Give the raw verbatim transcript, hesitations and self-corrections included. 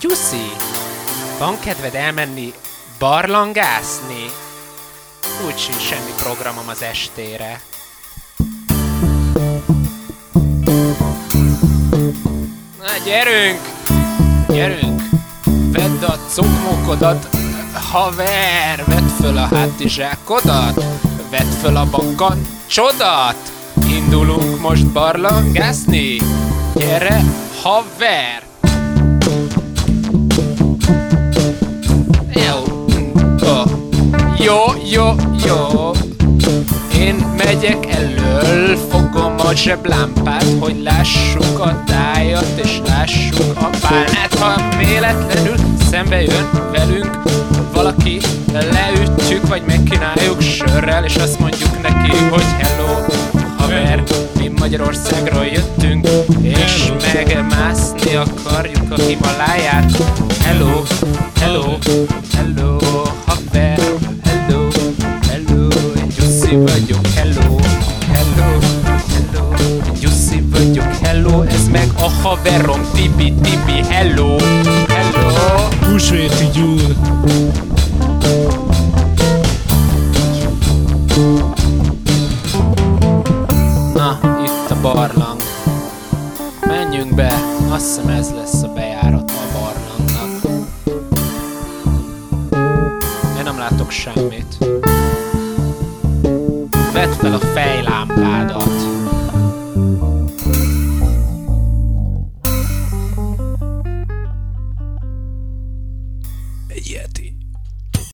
Gyuszi, van kedved elmenni barlangászni? Úgy sincs semmi programom az estére. Na, gyerünk! Gyerünk! Vedd a cukmokodat, haver! Vedd föl a hátizsákodat, vedd föl a bakancsodat! Indulunk most barlangászni? Gyere, haver! Jó, oh. jó, jó, jó. Én megyek elől, fogom a zseblámpát, hogy lássuk a tájat és lássuk a pálnát. Ha véletlenül szembe jön velünk valaki, leütjük vagy megkínáljuk sörrel, és azt mondjuk neki, hogy hello, haver, mi Magyarországról jöttünk, és megmászni akarjuk a Himaláját. Hello, hello, hello, haver, hello, hello, Gyuszi vagyok, hello, hello, hello, Gyuszi vagyok, hello, ez meg a haverom, Tibi, Tibi, hello, hello. Húsvéti gyúl. Na, itt a barlang. Menjünk be, azt hiszem ez lesz a bejárata a barlangnak. Én nem látok semmit. Vedd fel a fejlámpádat. Egy yeti.